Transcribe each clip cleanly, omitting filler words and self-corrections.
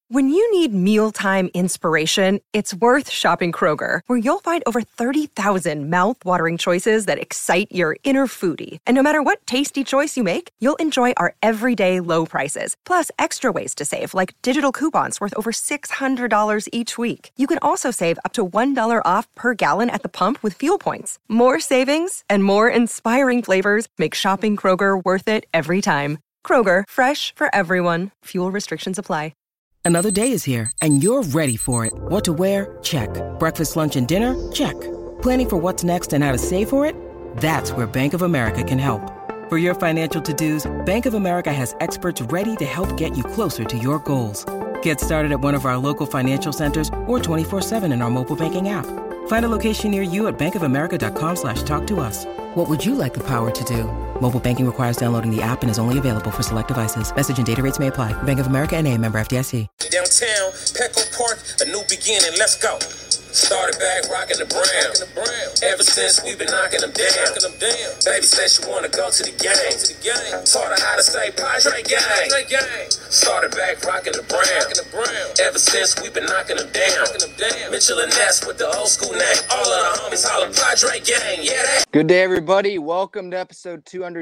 When you need mealtime inspiration, it's worth shopping Kroger, where you'll find over 30,000 mouth-watering choices that excite your inner foodie. And no matter what tasty choice you make, you'll enjoy our everyday low prices, plus extra ways to save, like digital coupons worth over $600 each week. You can also save up to $1 off per gallon at the pump with fuel points. More savings and more inspiring flavors make shopping Kroger worth it every time. Kroger, fresh for everyone. Fuel restrictions apply. Another day is here, and you're ready for it. What to wear? Check. Breakfast, lunch, and dinner? Check. Planning for what's next and how to save for it? That's where Bank of America can help. For your financial to-dos, Bank of America has experts ready to help get you closer to your goals. Get started at one of our local financial centers or 24/7 in our mobile banking app. Find a location near you at bankofamerica.com/talktous. What would you like the power to do? Mobile banking requires downloading the app and is only available for select devices. Message and data rates may apply. Bank of America N.A., member FDIC. Downtown, Petco Park, a new beginning, let's go. Started back rocking the brown. Ever since we've been knocking them down. Baby said she wanna go to the game. Taught her how to say Padre gang. Started back rocking the brown. Ever since we've been knocking them down. Mitchell and Ness with the old school name. All of the homies holler Padre gang. Yeah, that. Good day, everybody. Welcome to episode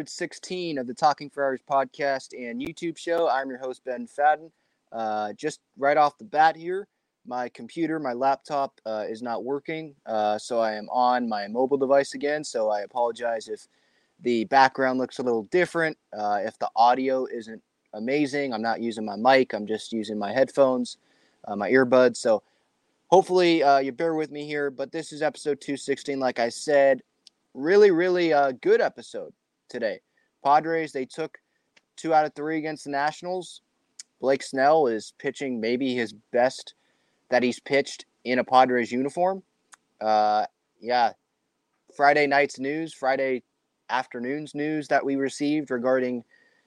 216 of the Talking Friars podcast and YouTube show. I'm your host, Ben Fadden. Just right off the bat here, my computer, my laptop is not working, so I am on my mobile device again, so I apologize if the background looks a little different, if the audio isn't amazing. I'm not using my mic, I'm just using my headphones, my earbuds, so hopefully you bear with me here, but this is episode 216, like I said. Really good episode today. Padres, they took 2 out of 3 against the Nationals. Blake Snell is pitching maybe his best that he's pitched in a Padres uniform. Friday night's news, Friday afternoon's news that we received regarding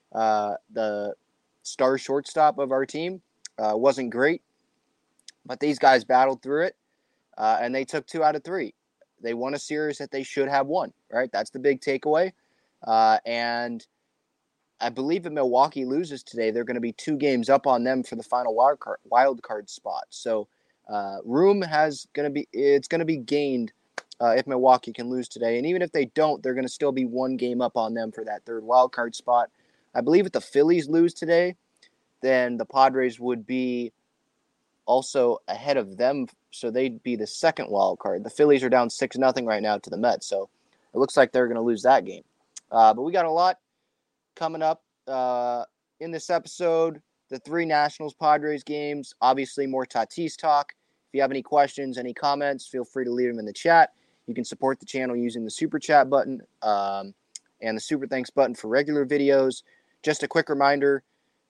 the star shortstop of our team wasn't great, but these guys battled through it, and they took 2 out of 3. They won a series that they should have won, right? That's the big takeaway. And I believe if Milwaukee loses today, they're going to be 2 games up on them for the final wild card spot. So room it's going to be gained if Milwaukee can lose today. And even if they don't, they're going to still be 1 game up on them for that 3rd wild card spot. I believe if the Phillies lose today, then the Padres would be also ahead of them, so they'd be the 2nd wild card. The Phillies are down 6-0 right now to the Mets, so it looks like they're going to lose that game. But we got a lot coming up in this episode. The 3 Nationals-Padres games, obviously more Tatis talk. If you have any questions, any comments, feel free to leave them in the chat. You can support the channel using the Super Chat button and the Super Thanks button for regular videos. Just a quick reminder,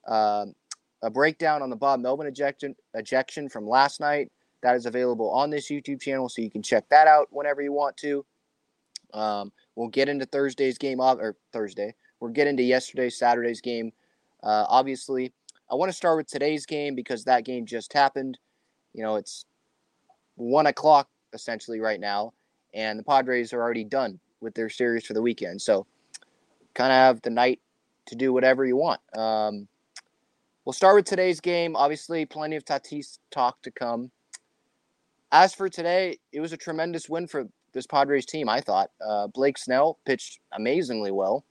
a breakdown on the Bob Melvin ejection from last night. That is available on this YouTube channel, so you can check that out whenever you want to. We'll get into Thursday's game, We'll get into Saturday's game. Obviously, I want to start with today's game because that game just happened. You know, it's 1 o'clock essentially right now, and the Padres are already done with their series for the weekend. So, kind of have the night to do whatever you want. We'll start with today's game. Obviously, plenty of Tatis talk to come. As for today, it was a tremendous win for this Padres team, I thought. Blake Snell pitched amazingly well.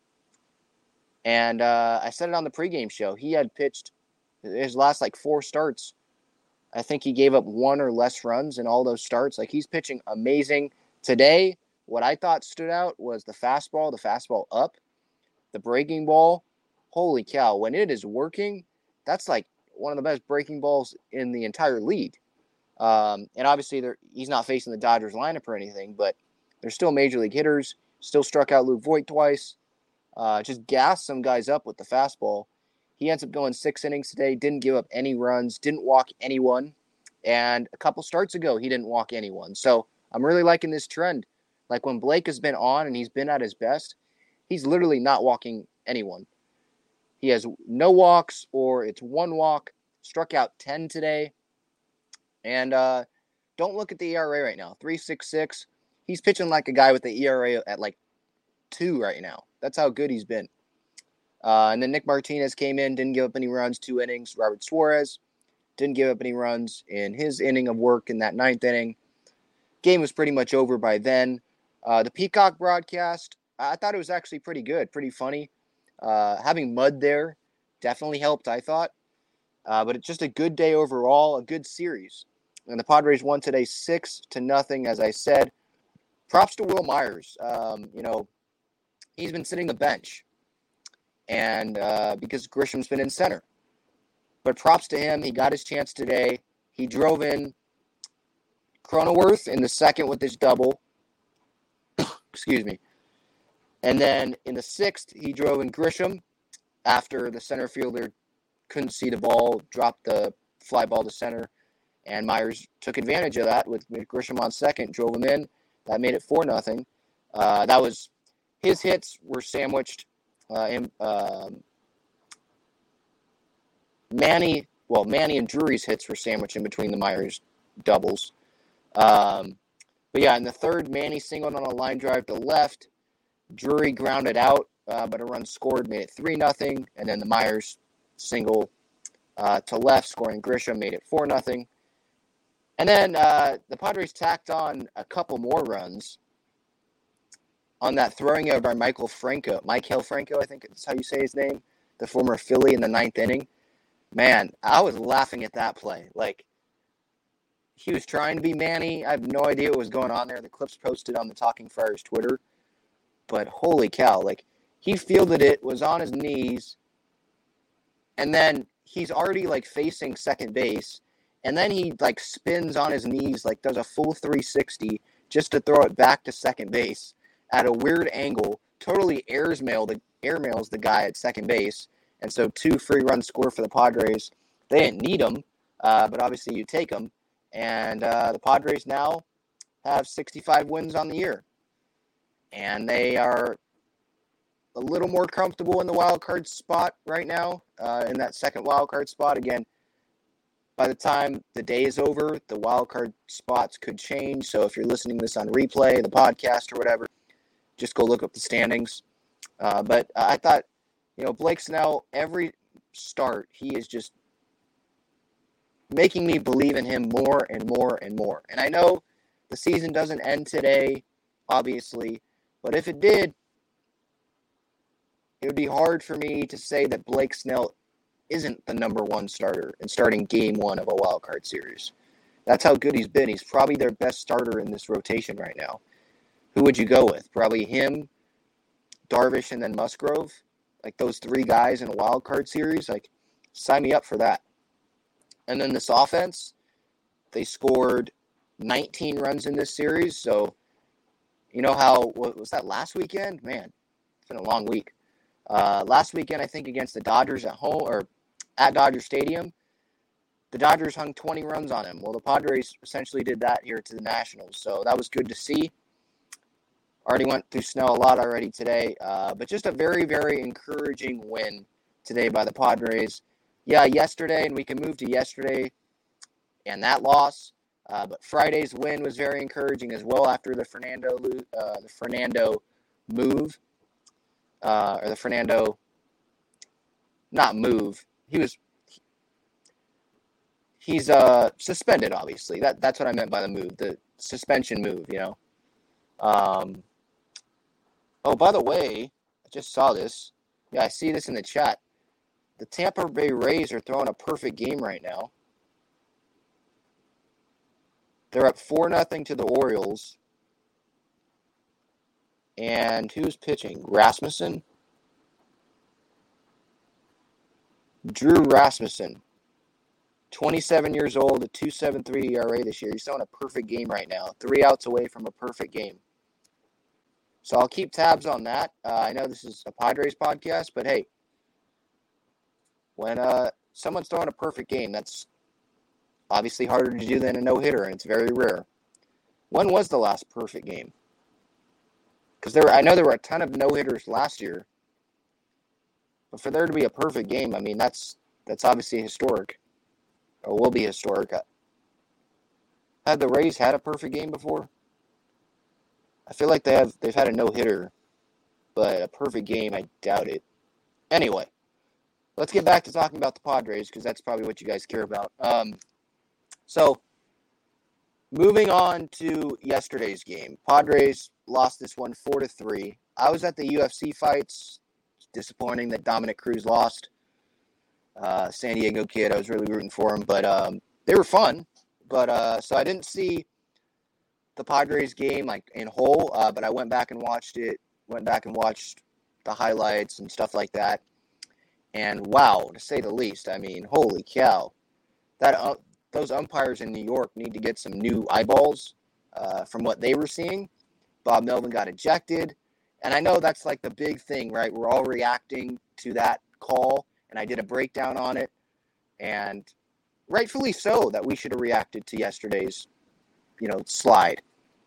And I said it on the pregame show. He had pitched his last, 4 starts. I think he gave up 1 or less runs in all those starts. He's pitching amazing. Today, what I thought stood out was the fastball up, the breaking ball. Holy cow, when it is working, that's one of the best breaking balls in the entire league. And obviously, he's not facing the Dodgers lineup or anything, but they're still major league hitters. Still struck out Luke Voit twice. Just gassed some guys up with the fastball. He ends up going 6 innings today, didn't give up any runs, didn't walk anyone. And a couple starts ago, he didn't walk anyone. So I'm really liking this trend. When Blake has been on and he's been at his best, he's literally not walking anyone. He has no walks, or it's 1 walk. Struck out 10 today. And don't look at the ERA right now. 3.66. He's pitching like a guy with the ERA at 2 right now. That's how good he's been. And then Nick Martinez came in, didn't give up any runs, 2 innings. Robert Suarez didn't give up any runs in his inning of work in that ninth inning. Game was pretty much over by then. The Peacock broadcast, I thought it was actually pretty good, pretty funny. Having Mud there definitely helped, I thought. But it's just a good day overall, a good series. And the Padres won today 6-0, as I said. Props to Will Myers. He's been sitting the bench, and because Grisham's been in center. But props to him. He got his chance today. He drove in Cronenworth in the second with his double. Excuse me. And then in the sixth, he drove in Grisham after the center fielder couldn't see the ball, dropped the fly ball to center, and Myers took advantage of that with Grisham on second, drove him in. That made it 4-0. That was his hits were sandwiched. Manny and Drury's hits were sandwiched in between the Myers doubles. But yeah, in the third, Manny singled on a line drive to left. Drury grounded out, but a run scored, made it 3-0. And then the Myers single to left, scoring Grisham, made it 4-0. And then the Padres tacked on a couple more runs on that throwing error by Maikel Franco, I think that's how you say his name, the former Philly in the ninth inning. Man, I was laughing at that play. Like, he was trying to be Manny. I have no idea what was going on there. The clip's posted on the Talking Friars Twitter. But holy cow, like, he fielded it, was on his knees, and then he's already, like, facing second base, and then he, like, spins on his knees, like, does a full 360 just to throw it back to second base at a weird angle, totally airmails the guy at second base, and so 2 free runs score for the Padres. They didn't need them, but obviously you take them, and the Padres now have 65 wins on the year, and they are a little more comfortable in the wild card spot right now, in that second wild card spot. Again, by the time the day is over, the wild card spots could change, so if you're listening to this on replay, the podcast, or whatever, just go look up the standings. But I thought, Blake Snell, every start, he is just making me believe in him more and more and more. And I know the season doesn't end today, obviously, but if it did, it would be hard for me to say that Blake Snell isn't the number one starter and starting game one of a wild card series. That's how good he's been. He's probably their best starter in this rotation right now. Who would you go with? Probably him, Darvish, and then Musgrove? Like those 3 guys in a wild card series? Like, sign me up for that. And then this offense, they scored 19 runs in this series. So, what was that last weekend? Man, it's been a long week. Last weekend, I think, against the Dodgers at home, or at Dodger Stadium, the Dodgers hung 20 runs on him. Well, the Padres essentially did that here to the Nationals. So that was good to see. Already went through Snell a lot already today. But just a very, very encouraging win today by the Padres. Yeah, yesterday, and we can move to yesterday and that loss. But Friday's win was very encouraging as well after the Fernando move. Or the Fernando, not move. He's suspended, obviously. That's what I meant by the move, the suspension move, Oh, by the way, I just saw this. Yeah, I see this in the chat. The Tampa Bay Rays are throwing a perfect game right now. They're up 4-0 to the Orioles. And who's pitching? Rasmussen? Drew Rasmussen. 27 years old, a 2.73 ERA this year. He's throwing a perfect game right now. 3 outs away from a perfect game. So I'll keep tabs on that. I know this is a Padres podcast, but hey, when someone's throwing a perfect game, that's obviously harder to do than a no-hitter, and it's very rare. When was the last perfect game? Because I know there were a ton of no-hitters last year. But for there to be a perfect game, I mean, that's obviously historic. Or will be historic. Had the Rays had a perfect game before? I feel like they've had a no-hitter. But a perfect game, I doubt it. Anyway, let's get back to talking about the Padres because that's probably what you guys care about. So moving on to yesterday's game, Padres lost this one 4-3. I was at the UFC fights. It's disappointing that Dominic Cruz lost. San Diego kid, I was really rooting for him, but they were fun. But so I didn't see the Padres game like in whole, but I went back and watched it. Went back and watched the highlights and stuff like that. And wow, to say the least, I mean, holy cow, that those umpires in New York need to get some new eyeballs from what they were seeing. Bob Melvin got ejected, and I know that's like the big thing, right? We're all reacting to that call, and I did a breakdown on it, and rightfully so that we should have reacted to yesterday's, slide.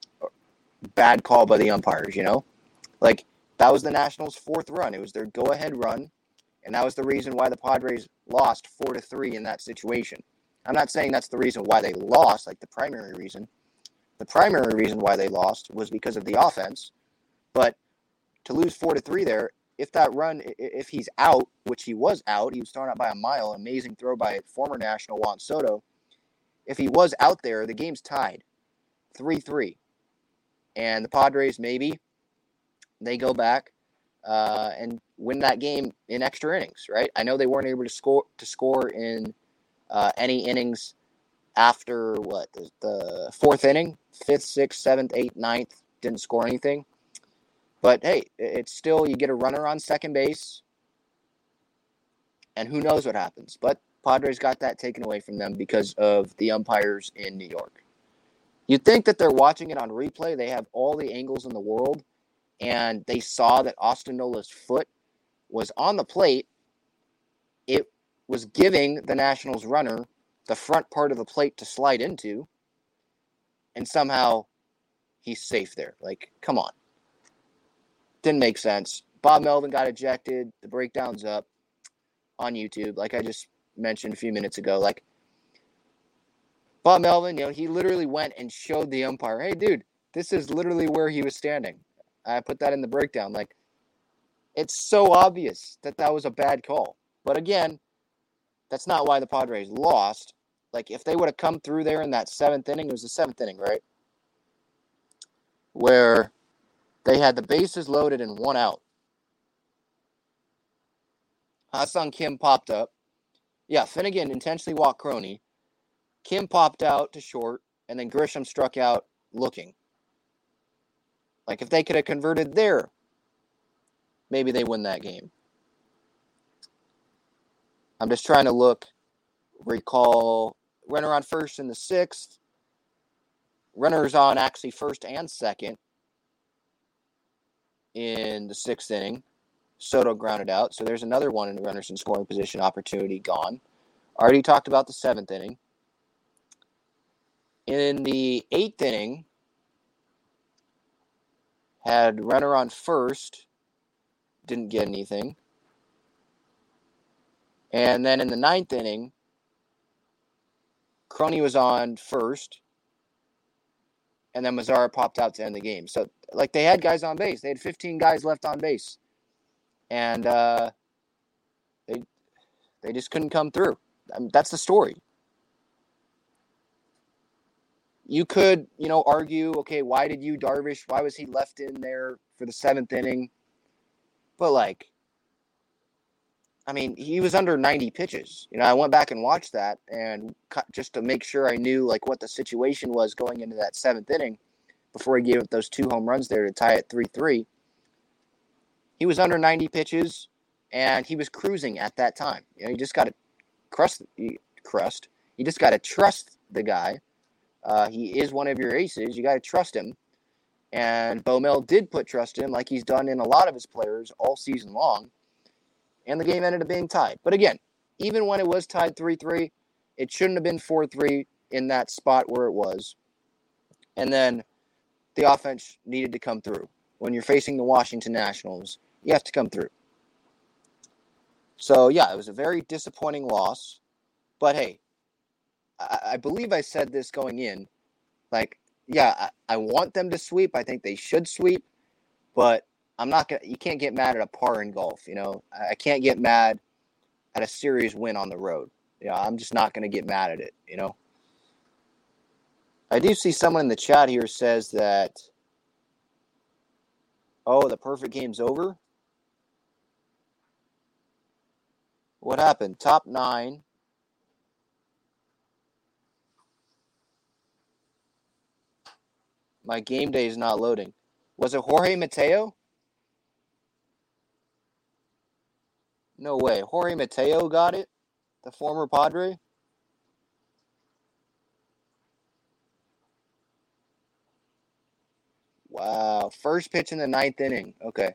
Bad call by the umpires, Like, that was the Nationals' fourth run. It was their go-ahead run, and that was the reason why the Padres lost 4-3 in that situation. I'm not saying that's the reason why they lost, like the primary reason. The primary reason why they lost was because of the offense. But to lose 4-3 there, if that run, if he's out, which he was out, he was thrown out by a mile, amazing throw by former National Juan Soto. If he was out there, the game's tied 3-3. And the Padres, maybe, they go back and win that game in extra innings, right? I know they weren't able to score in any innings after the fourth inning, 5th, 6th, 7th, 8th, 9th, didn't score anything. But hey, it's still, you get a runner on second base, and who knows what happens. But Padres got that taken away from them because of the umpires in New York. You'd think that they're watching it on replay. They have all the angles in the world, and they saw that Austin Nola's foot was on the plate. It was giving the Nationals runner the front part of the plate to slide into, and somehow he's safe there. Like, come on. Didn't make sense. Bob Melvin got ejected. The breakdown's up on YouTube, like I just mentioned a few minutes ago. Like, Bob Melvin, he literally went and showed the umpire, hey, dude, this is literally where he was standing. I put that in the breakdown. Like, it's so obvious that was a bad call. But again, that's not why the Padres lost. Like, if they would have come through there in that 7th inning, it was the 7th inning, right? Where they had the bases loaded and 1 out. Ha-Seong Kim popped up. Yeah, Finnegan intentionally walked Crony. Kim popped out to short, and then Grisham struck out looking. Like, if they could have converted there, maybe they win that game. I'm just trying to recall, runner on first in the 6th. Runners on actually first and second in the 6th inning. Soto grounded out, so there's another one in the runners in scoring position opportunity gone. Already talked about the 7th inning. In the 8th inning, had runner on first, didn't get anything. And then in the 9th inning, Crony was on first, and then Mazara popped out to end the game. So, like, they had guys on base. They had 15 guys left on base. And they just couldn't come through. I mean, that's the story. You could, argue, okay, why did Darvish, why was he left in there for the 7th inning? But, he was under 90 pitches. I went back and watched that and just to make sure I knew, what the situation was going into that 7th inning before he gave up those 2 home runs there to tie it 3-3. He was under 90 pitches, and he was cruising at that time. You just got to You just got to trust the guy. He is one of your aces. You got to trust him. And Bo Mel did put trust in, like he's done in a lot of his players all season long. And the game ended up being tied. But again, even when it was tied 3-3, it shouldn't have been 4-3 in that spot where it was. And then the offense needed to come through. When you're facing the Washington Nationals, you have to come through. So, yeah, it was a very disappointing loss. But, hey, I believe I said this going in. I want them to sweep. I think they should sweep. But I'm not going to – you can't get mad at a par in golf, I can't get mad at a series win on the road. Yeah, I'm just not going to get mad at it, I do see someone in the chat here says that, the perfect game's over. What happened? Top 9. My game day is not loading. Was it Jorge Mateo? No way. Jorge Mateo got it? The former Padre? Wow. First pitch in the 9th inning. Okay.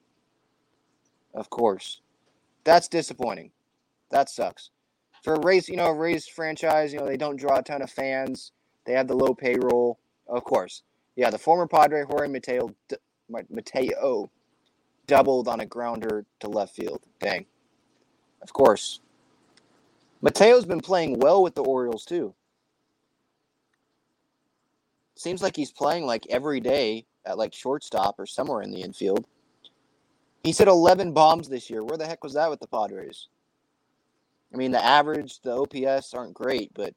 Of course. That's disappointing. That sucks. For a Rays franchise, they don't draw a ton of fans. They have the low payroll. Of course. Yeah, the former Padre, Jorge Mateo doubled on a grounder to left field. Dang. Of course. Mateo's been playing well with the Orioles, too. Seems like he's playing like every day at like shortstop or somewhere in the infield. He's hit 11 bombs this year. Where the heck was that with the Padres? I mean, the average, the OPS aren't great, but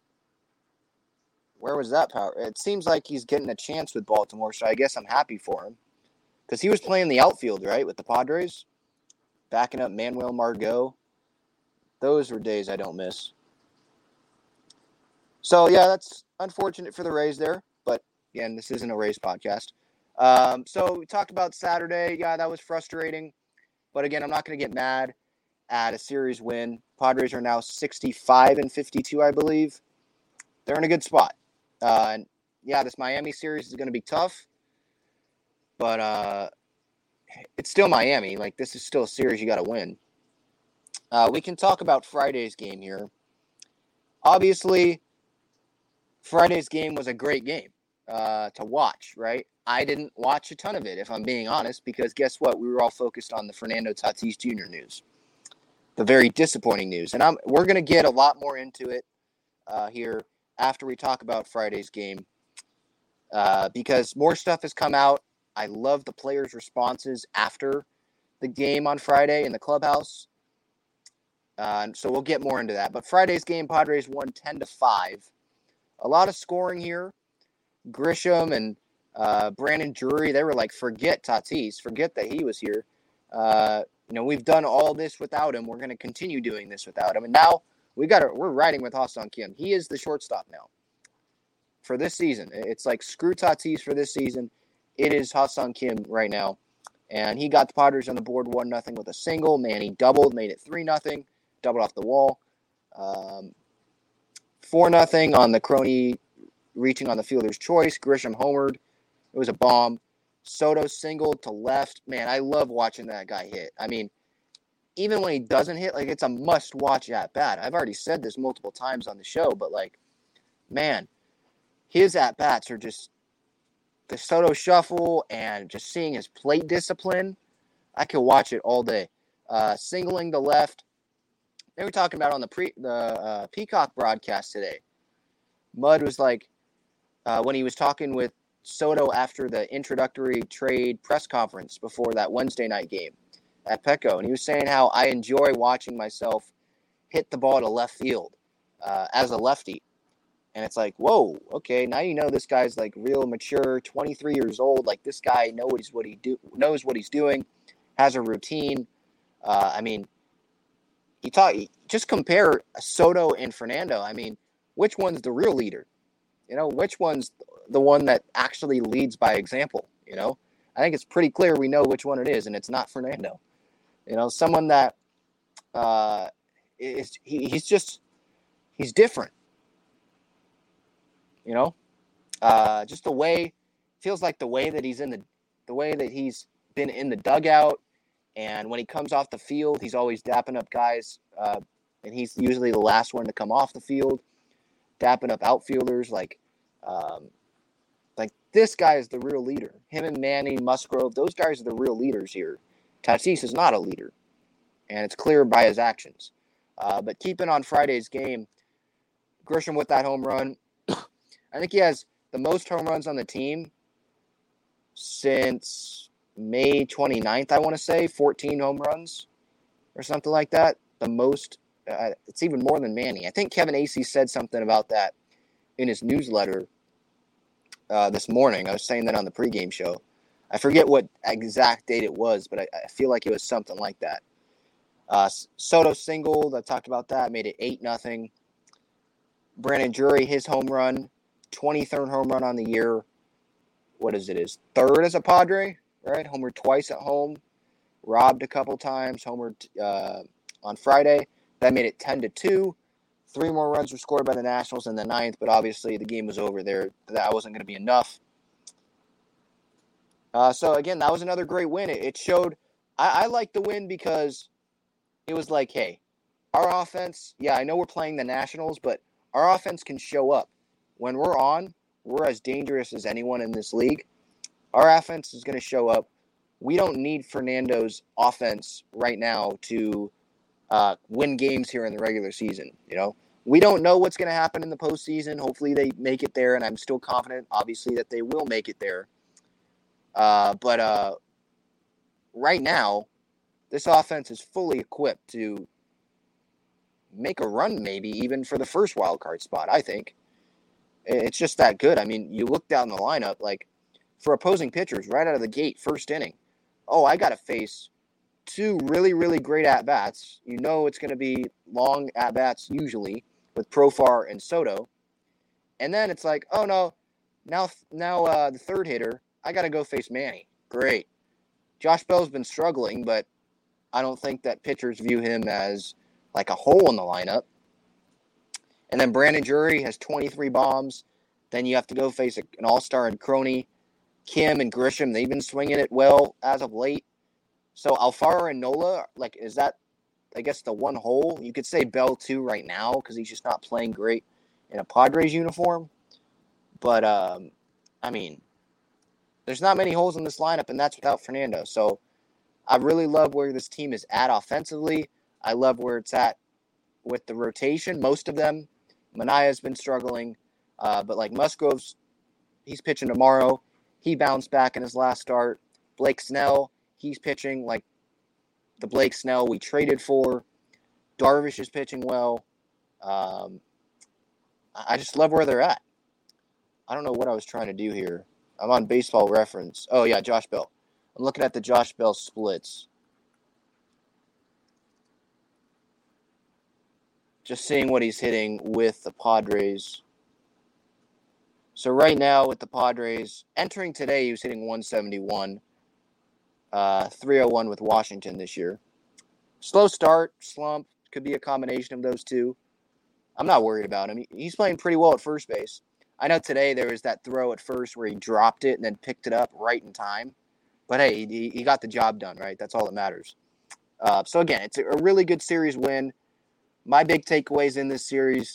where was that power? It seems like he's getting a chance with Baltimore, so I guess I'm happy for him. Because he was playing the outfield, right, with the Padres? Backing up Manuel Margot. Those were days I don't miss. So, yeah, that's unfortunate for the Rays there. But, again, this isn't a Rays podcast. So, we talked about Saturday. Yeah, that was frustrating. But, again, I'm not going to get mad at a series win. Padres are now 65-52, I believe. They're in a good spot. And, yeah, this Miami series is going to be tough. But it's still Miami. Like, this is still a series you got to win. We can talk about Friday's game here. Obviously, Friday's game was a great game to watch, right? I didn't watch a ton of it, if I'm being honest, because guess what? We were all focused on the Fernando Tatis Jr. news. The very disappointing news. And we're going to get a lot more into it here after we talk about Friday's game because more stuff has come out. I love the players' responses after the game on Friday in the clubhouse. So we'll get more into that. But Friday's game, Padres won 10-5. A lot of scoring here. Grisham and Brandon Drury, they were like, forget Tatis. Forget that he was here. We've done all this without him. We're going to continue doing this without him. And now we're riding with Ha-Seong Kim. He is the shortstop now for this season. It's like screw Tatis for this season. It is Ha-Seong Kim right now. And he got the Padres on the board 1-0 with a single. Manny doubled, made it 3-0. Doubled off the wall. 4-0 on the Crony reaching on the fielder's choice. Grisham homered. It was a bomb. Soto singled to left. Man, I love watching that guy hit. I mean, even when he doesn't hit, like, it's a must-watch at-bat. I've already said this multiple times on the show, but, like, man, his at-bats are just the Soto shuffle and just seeing his plate discipline. I could watch it all day. Singling the left. They were talking about on the Peacock broadcast today. Mud was like, when he was talking with Soto after the introductory trade press conference before that Wednesday night game at Petco, and he was saying how I enjoy watching myself hit the ball to left field as a lefty. And it's like, whoa, okay, now you know this guy's like real mature, 23 years old. Like, this guy knows what he's doing, has a routine. I mean, just compare Soto and Fernando. I mean, which one's the real leader? Which one's the one that actually leads by example? I think it's pretty clear we know which one it is, and it's not Fernando. Someone that he's different. Just the way, feels like the way that he's been in the dugout. And when he comes off the field, he's always dapping up guys, and he's usually the last one to come off the field, dapping up outfielders. Like this guy is the real leader. Him and Manny, Musgrove, those guys are the real leaders here. Tatis is not a leader, and it's clear by his actions. But keeping on Friday's game, Grisham with that home run. I think he has the most home runs on the team since May 29th, I want to say, 14 home runs or something like that. the most. It's even more than Manny. I think Kevin Acee said something about that in his newsletter this morning. I was saying that on the pregame show. I forget what exact date it was, but I feel like it was something like that. Soto singled. I talked about that. Made it 8-0. Brandon Drury, his home run, 23rd home run on the year. What is it? His third as a Padre, right? Homered twice at home. Robbed a couple times. Homered on Friday. That made it 10-2. 3 more runs were scored by the Nationals in the 9th, but obviously the game was over there. That wasn't going to be enough. So, again, that was another great win. It showed I liked the win because it was like, hey, our offense, yeah, I know we're playing the Nationals, but our offense can show up. When we're on, we're as dangerous as anyone in this league. Our offense is going to show up. We don't need Fernando's offense right now to win games here in the regular season. You know, we don't know what's going to happen in the postseason. Hopefully they make it there, and I'm still confident, obviously, that they will make it there. But right now, this offense is fully equipped to make a run, maybe even for the first wild card spot. I think it's just that good. I mean, you look down the lineup, like for opposing pitchers, right out of the gate, first inning. Oh, I got to face 2 really, really great at-bats. You know it's going to be long at-bats usually with Profar and Soto. And then it's like, oh, no, now the third hitter, I got to go face Manny. Great. Josh Bell's been struggling, but I don't think that pitchers view him as like a hole in the lineup. And then Brandon Drury has 23 bombs. Then you have to go face an all-star in Crony. Kim and Grisham, they've been swinging it well as of late. So Alfaro and Nola, like, is that, I guess, the one hole? You could say Bell, too, right now, because he's just not playing great in a Padres uniform. But, I mean, there's not many holes in this lineup, and that's without Fernando. So I really love where this team is at offensively. I love where it's at with the rotation. Most of them, Manaya's been struggling. But, like, Musgrove's, he's pitching tomorrow. He bounced back in his last start. Blake Snell, he's pitching like the Blake Snell we traded for. Darvish is pitching well. I just love where they're at. I don't know what I was trying to do here. I'm on Baseball Reference. Oh, yeah, Josh Bell. I'm looking at the Josh Bell splits. Just seeing what he's hitting with the Padres. So right now with the Padres, entering today, he was hitting 171, 301 with Washington this year. Slow start, slump, could be a combination of those two. I'm not worried about him. He's playing pretty well at first base. I know today there was that throw at first where he dropped it and then picked it up right in time. But hey, he got the job done, right? That's all that matters. So again, it's a really good series win. My big takeaways in this series,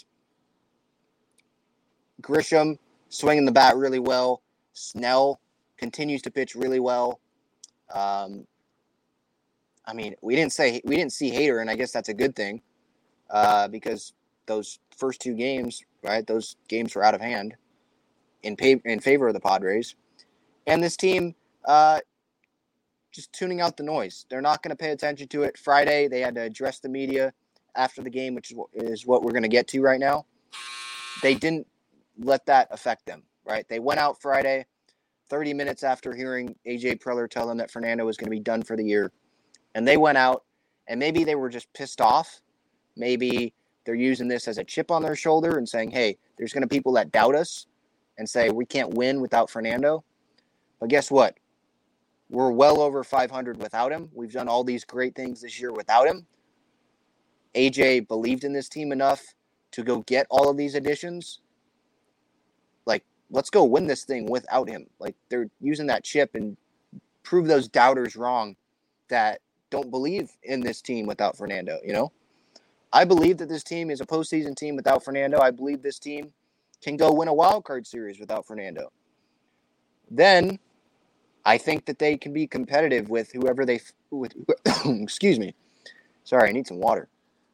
Grisham swinging the bat really well. Snell continues to pitch really well. I mean, we didn't see Hader, and I guess that's a good thing because those first 2 games, right? Those games were out of hand in favor of the Padres, and this team just tuning out the noise. They're not going to pay attention to it. Friday, they had to address the media after the game, which is what we're going to get to right now. They didn't let that affect them, right? They went out Friday, 30 minutes after hearing A.J. Preller tell them that Fernando was going to be done for the year. And they went out, and maybe they were just pissed off. Maybe they're using this as a chip on their shoulder and saying, hey, there's going to be people that doubt us and say we can't win without Fernando. But guess what? We're well over 500 without him. We've done all these great things this year without him. A.J. believed in this team enough to go get all of these additions. Like, let's go win this thing without him. Like, they're using that chip and prove those doubters wrong that don't believe in this team without Fernando, you know? I believe that this team is a postseason team without Fernando. I believe this team can go win a wild card series without Fernando. Then I think that they can be competitive with whoever excuse me. Sorry, I need some water.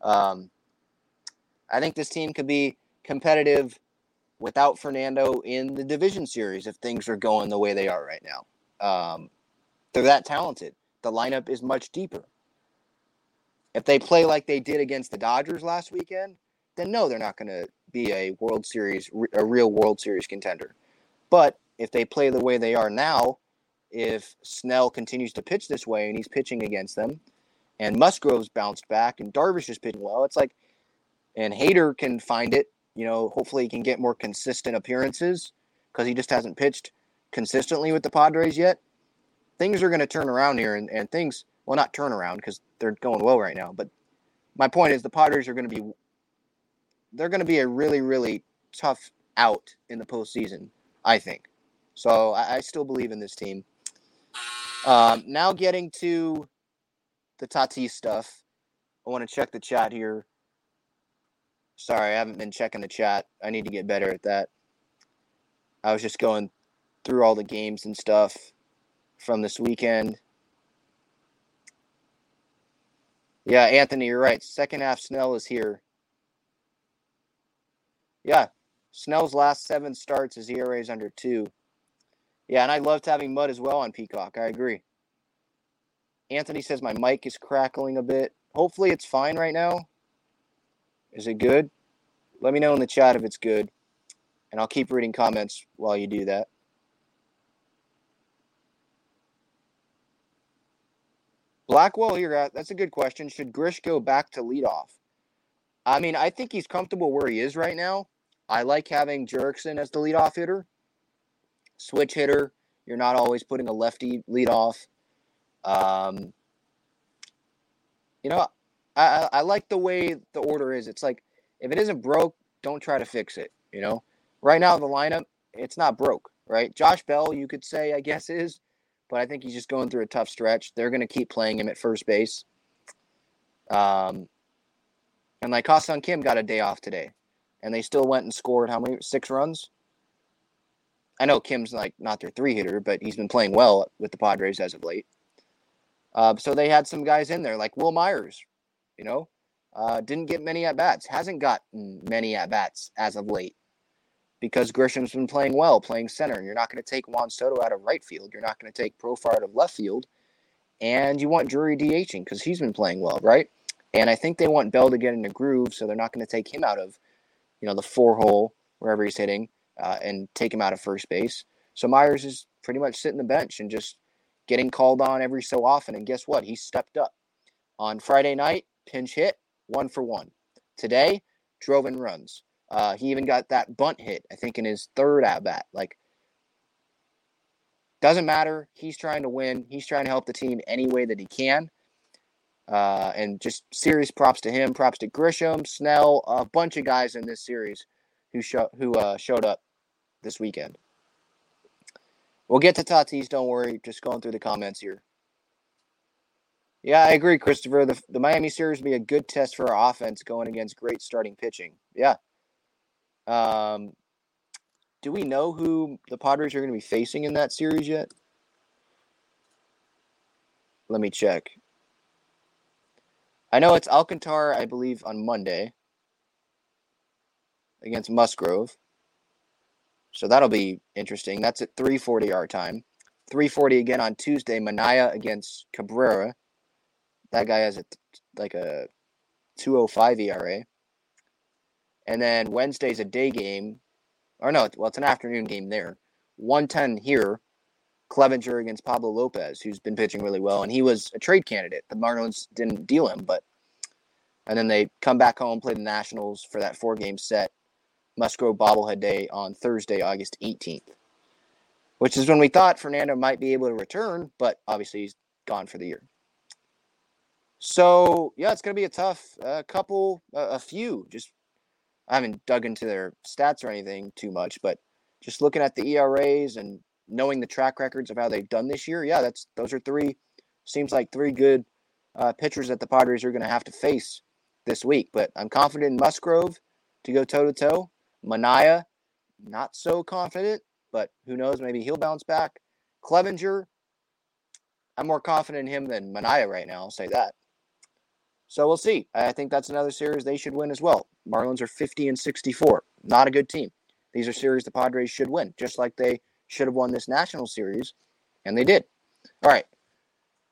I think this team could be competitive without Fernando in the division series if things are going the way they are right now. They're that talented. The lineup is much deeper. If they play like they did against the Dodgers last weekend, then no, they're not going to be a real World Series contender. But if they play the way they are now, if Snell continues to pitch this way and he's pitching against them, and Musgrove's bounced back and Darvish is pitching well, it's like, and Hader can find it, hopefully he can get more consistent appearances because he just hasn't pitched consistently with the Padres yet. Things are going to turn around here, and things, well, not turn around because they're going well right now, but my point is the Padres are going to be a really, really tough out in the postseason, I think. So I still believe in this team. Now getting to the Tatis stuff, I want to check the chat here. Sorry, I haven't been checking the chat. I need to get better at that. I was just going through all the games and stuff from this weekend. Yeah, Anthony, you're right. Second half, Snell is here. Yeah, Snell's last 7 starts, his ERA is under 2. Yeah, and I loved having Mud as well on Peacock. I agree. Anthony says my mic is crackling a bit. Hopefully it's fine right now. Is it good? Let me know in the chat if it's good. And I'll keep reading comments while you do that. Blackwell here, that's a good question. Should Grish go back to leadoff? I mean, I think he's comfortable where he is right now. I like having Jurickson as the leadoff hitter. Switch hitter. You're not always putting a lefty leadoff. I like the way the order is. It's like, if it isn't broke, don't try to fix it, Right now, the lineup, it's not broke, right? Josh Bell, you could say, I guess, is, but I think he's just going through a tough stretch. They're going to keep playing him at first base. And like Ha-Seong Kim got a day off today, and they still went and scored 6 runs? I know Kim's not their 3-hitter, but he's been playing well with the Padres as of late. So they had some guys in there, like Will Myers, didn't get many at-bats, hasn't gotten many at-bats as of late because Grisham's been playing well, playing center. You're not going to take Juan Soto out of right field. You're not going to take Profar out of left field. And you want Drury DHing because he's been playing well, right? And I think they want Bell to get in a groove, so they're not going to take him out of, the 4-hole, wherever he's hitting, and take him out of first base. So Myers is pretty much sitting the bench and just getting called on every so often. And guess what? He stepped up. On Friday night, pinch hit, 1 for 1. Today, drove in runs. He even got that bunt hit, I think, in his 3rd at-bat. Doesn't matter. He's trying to win. He's trying to help the team any way that he can. And just serious props to him. Props to Grisham, Snell, a bunch of guys in this series who showed up this weekend. We'll get to Tatis, don't worry. Just going through the comments here. Yeah, I agree, Christopher. The Miami series will be a good test for our offense going against great starting pitching. Yeah. Do we know who the Padres are going to be facing in that series yet? Let me check. I know it's Alcantara, I believe, on Monday against Musgrove. So that'll be interesting. That's at 3:40 our time. 3:40 again on Tuesday, Manaea against Cabrera. That guy has a 2.05 ERA. And then Wednesday's a day game. Or no, it's an afternoon game there. 1:10 here. Clevenger against Pablo Lopez, who's been pitching really well. And he was a trade candidate. The Marlins didn't deal him. And then they come back home, play the Nationals for that 4-game set. Musgrove bobblehead day on Thursday, August 18th. Which is when we thought Fernando might be able to return. But obviously he's gone for the year. So, yeah, it's going to be a tough few. I haven't dug into their stats or anything too much, but just looking at the ERAs and knowing the track records of how they've done this year, yeah, those are 3 good pitchers that the Padres are going to have to face this week. But I'm confident in Musgrove to go toe-to-toe. Manaea, not so confident, but who knows, maybe he'll bounce back. Clevenger, I'm more confident in him than Manaea right now, I'll say that. So we'll see. I think that's another series they should win as well. Marlins are 50-64. Not a good team. These are series the Padres should win, just like they should have won this national series, and they did. All right.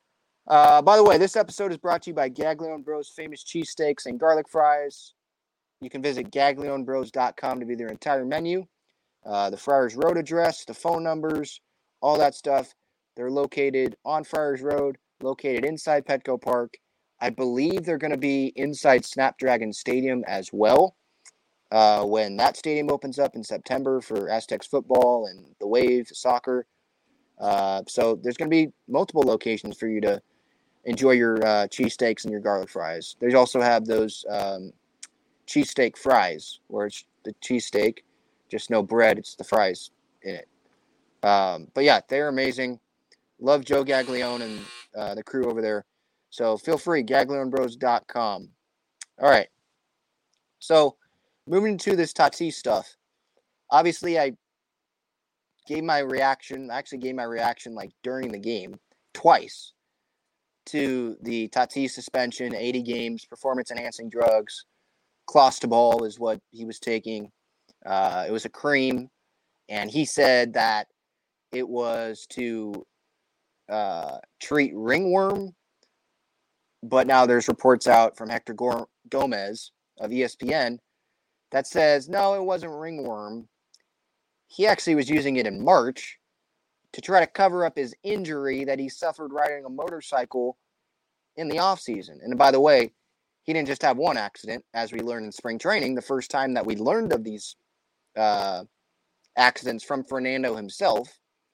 By the way, this episode is brought to you by Gaglione Bros famous cheesesteaks and garlic fries. You can visit gaglionebros.com to view their entire menu. The Friars Road address, the phone numbers, all that stuff. They're located on Friars Road, located inside Petco Park. I believe they're going to be inside Snapdragon Stadium as well when that stadium opens up in September for Aztecs football and the Wave soccer. So there's going to be multiple locations for you to enjoy your cheesesteaks and your garlic fries. They also have those cheesesteak fries, where it's the cheesesteak, just no bread, it's the fries in it. But yeah, they're amazing. Love Joe Gaglione and the crew over there. So feel free, gaglionebros.com. All right. So moving to this Tatis stuff. Obviously, I gave my reaction like during the game twice to the Tatis suspension, 80 games, performance-enhancing drugs. Clostebol is what he was taking. It was a cream, and he said that it was to treat ringworm, but now there's reports out from Hector Gomez of ESPN that says, no, it wasn't ringworm. He actually was using it in March to try to cover up his injury that he suffered riding a motorcycle in the offseason. And by the way, he didn't just have one accident, as we learned in spring training. The first time that we learned of these accidents from Fernando himself,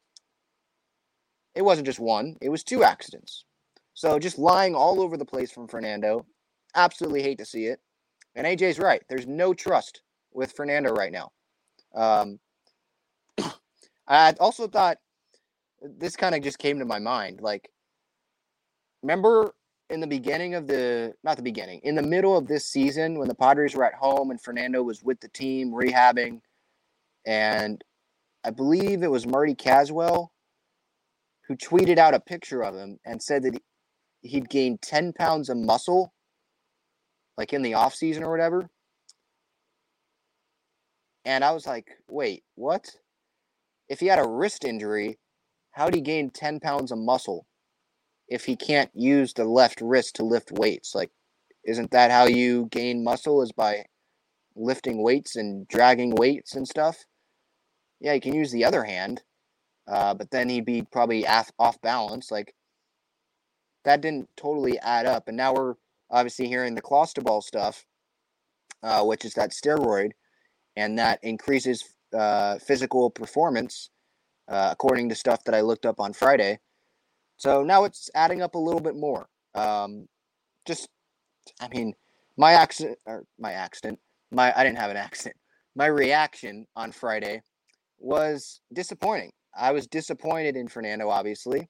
it wasn't just one, it was 2 accidents. So just lying all over the place from Fernando. Absolutely hate to see it. And AJ's right. There's no trust with Fernando right now. I also thought this kind of just came to my mind. Like, remember in the beginning of in the middle of this season when the Padres were at home and Fernando was with the team rehabbing, and I believe it was Marty Caswell who tweeted out a picture of him and said that he'd gained 10 pounds of muscle, like in the offseason or whatever. And I was like, wait, what? If he had a wrist injury, how'd he gain 10 pounds of muscle if he can't use the left wrist to lift weights? Like, isn't that how you gain muscle, is by lifting weights and dragging weights and stuff? Yeah, you can use the other hand, but then he'd be probably off balance. Like, that didn't totally add up. And now we're obviously hearing the Clostebol stuff, which is that steroid, and that increases physical performance, according to stuff that I looked up on Friday. So now it's adding up a little bit more. I didn't have an accident. My reaction on Friday was disappointing. I was disappointed in Fernando, obviously.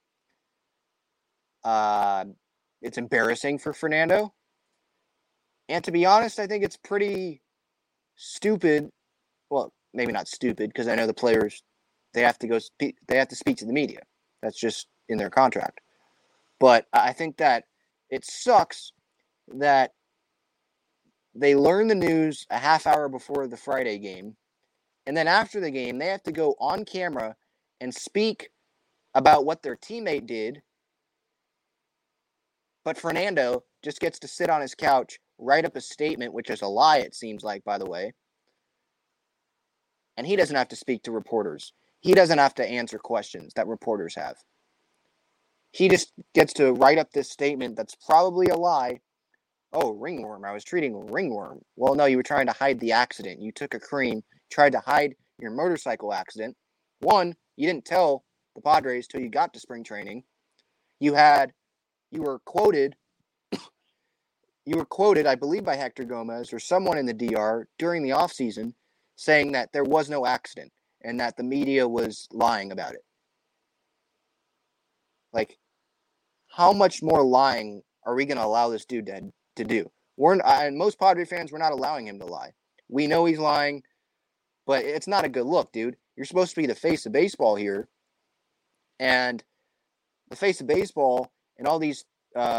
It's embarrassing for Fernando. And to be honest, I think it's pretty stupid. Well, maybe not stupid, because I know the players, they have to speak to the media. That's just in their contract. But I think that it sucks that they learn the news a half hour before the Friday game, and then after the game, they have to go on camera and speak about what their teammate did. But Fernando just gets to sit on his couch, write up a statement, which is a lie, it seems like, by the way. And he doesn't have to speak to reporters. He doesn't have to answer questions that reporters have. He just gets to write up this statement that's probably a lie. Oh, ringworm. I was treating ringworm. Well, no, you were trying to hide the accident. You took a cream, tried to hide your motorcycle accident. One, you didn't tell the Padres till you got to spring training. You were quoted, I believe, by Hector Gomez or someone in the DR during the offseason saying that there was no accident and that the media was lying about it. Like, how much more lying are we going to allow this dude to do? And most Padre fans, we're not allowing him to lie. We know he's lying, but it's not a good look, dude. You're supposed to be the face of baseball here. And the face of baseball and all these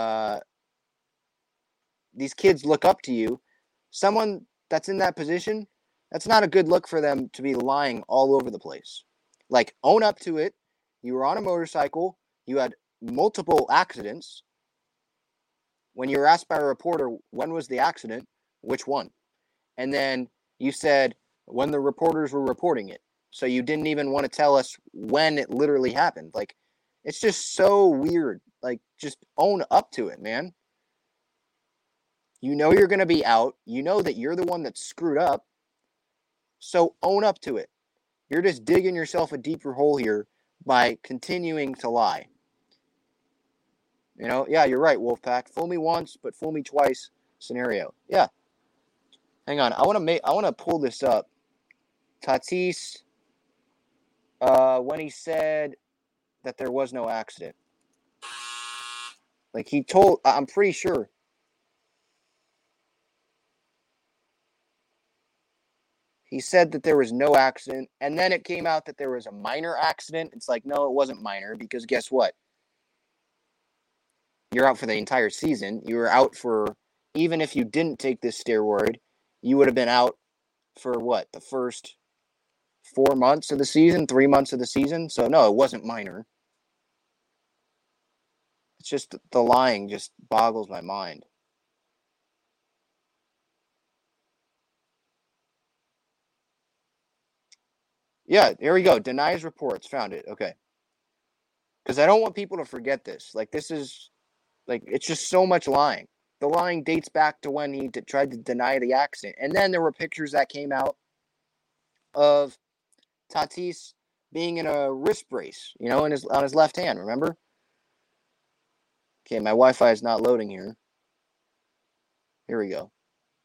kids look up to you. Someone that's in that position, that's not a good look for them to be lying all over the place. Like, own up to it. You were on a motorcycle. You had multiple accidents. when you were asked by a reporter, when was the accident, which one? And then you said when the reporters were reporting it. So you didn't even want to tell us when it literally happened. Like, it's just so weird. Like, just own up to it, man. You know you're going to be out. You know that you're the one that screwed up. So own up to it. You're just digging yourself a deeper hole here by continuing to lie. You know, yeah, you're right, Wolfpack. Fool me once, but fool me twice scenario. Yeah. Hang on. I want to pull this up. Tatis, when he said that there was no accident. Like, I'm pretty sure. He said that there was no accident, and then it came out that there was a minor accident. It's like, no, it wasn't minor, because guess what? You're out for the entire season. You were out for, even if you didn't take this steroid, you would have been out for what? The first 4 months of the season, 3 months of the season? So, no, it wasn't minor. It's just the lying just boggles my mind. Yeah, here we go. Denies reports. Found it. Okay. Because I don't want people to forget this. Like, this is, like, it's just so much lying. The lying dates back to when he tried to deny the accident. And then there were pictures that came out of Tatis being in a wrist brace, you know, on his left hand, remember? Okay, my Wi-Fi is not loading here. Here we go.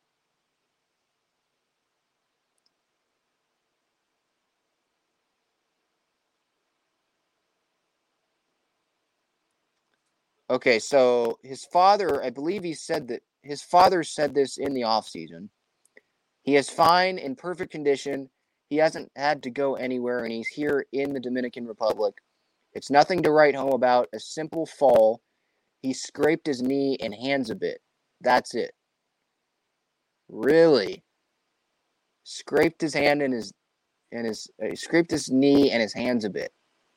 Okay, so his father, I believe he said that his father said this in the offseason. He is fine, in perfect condition. He hasn't had to go anywhere, and he's here in the Dominican Republic. It's nothing to write home about, a simple fall. He scraped his knee and hands a bit. That's it. Really? Scraped his hand and he scraped his knee and his hands a bit.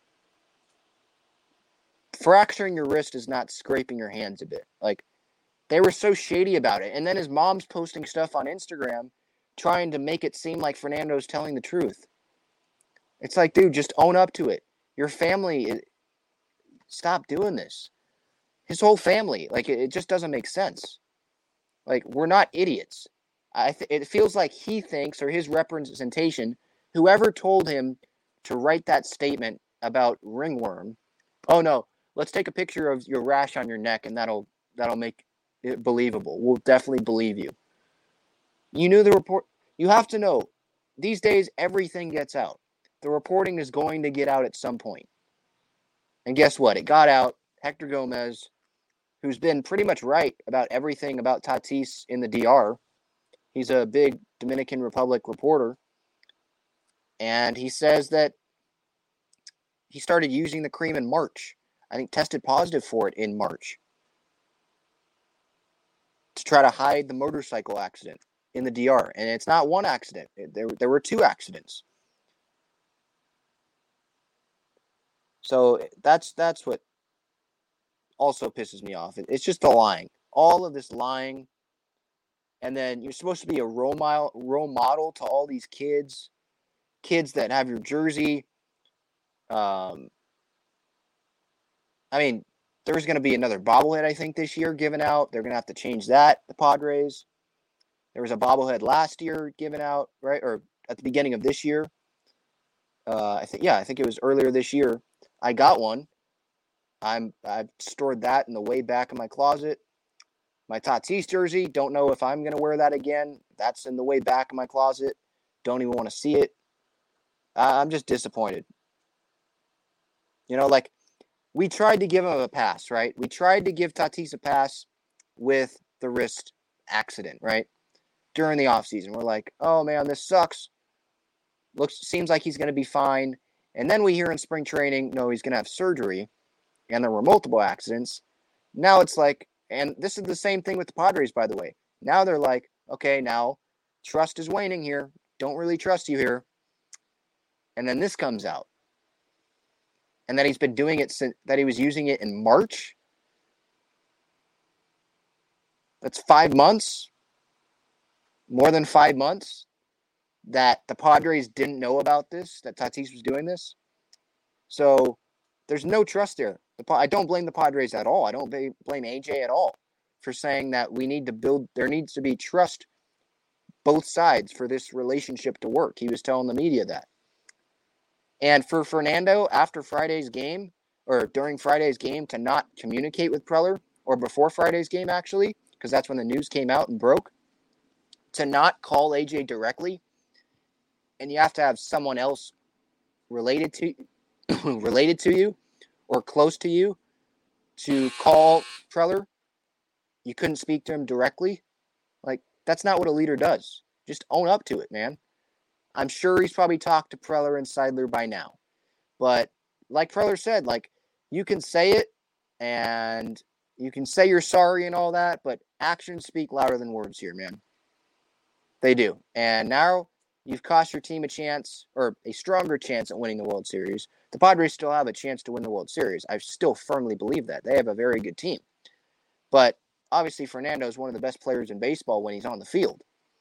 Fracturing your wrist is not scraping your hands a bit. Like, they were so shady about it. And then his mom's posting stuff on Instagram trying to make it seem like Fernando's telling the truth. It's like, dude, just own up to it. Your family, stop doing this. His whole family, like, it just doesn't make sense. Like, we're not idiots. It feels like he thinks, or his representation, whoever told him to write that statement about ringworm, oh no, let's take a picture of your rash on your neck and that'll make it believable. We'll definitely believe you. You knew the report. You have to know, these days everything gets out. The reporting is going to get out at some point. And guess what? It got out. Hector Gomez, who's been pretty much right about everything about Tatis in the DR. He's a big Dominican Republic reporter. And he says that he started using the cream in March. I think tested positive for it in March. To try to hide the motorcycle accident in the DR. And it's not one accident. There were 2 accidents. So that's what also pisses me off. It's just the lying. All of this lying. And then you're supposed to be a role model to all these kids that have your jersey. I mean, there's going to be another bobblehead, I think, this year given out. They're going to have to change that, the Padres. There was a bobblehead last year given out, right? Or at the beginning of this year. I think it was earlier this year. I got one. I've stored that in the way back of my closet. My Tatis jersey, don't know if I'm going to wear that again. That's in the way back of my closet. Don't even want to see it. I'm just disappointed. You know, like, we tried to give him a pass, right? We tried to give Tatis a pass with the wrist accident, right? During the offseason. We're like, oh, man, this sucks. Seems like he's going to be fine. And then we hear in spring training, no, he's going to have surgery. And there were multiple accidents. Now it's like, and this is the same thing with the Padres, by the way. Now they're like, okay, now trust is waning here. Don't really trust you here. And then this comes out. And that he's been doing it since, that he was using it in March. That's 5 months, more than 5 months, that the Padres didn't know about this, that Tatis was doing this. So there's no trust there. I don't blame the Padres at all. I don't blame AJ at all for saying that there needs to be trust both sides for this relationship to work. He was telling the media that. And for Fernando, after Friday's game, or during Friday's game, to not communicate with Preller, or before Friday's game actually, because that's when the news came out and broke, to not call AJ directly, and you have to have someone else related to you or close to you to call Preller. You couldn't speak to him directly. Like, that's not what a leader does. Just own up to it, man. I'm sure he's probably talked to Preller and Seidler by now. But like Preller said, like, you can say it and you can say you're sorry and all that, but actions speak louder than words here, man. They do. And now you've cost your team a chance, or a stronger chance, at winning the World Series. The Padres still have a chance to win the World Series. I still firmly believe that. They have a very good team. But obviously Fernando is one of the best players in baseball when he's on the field.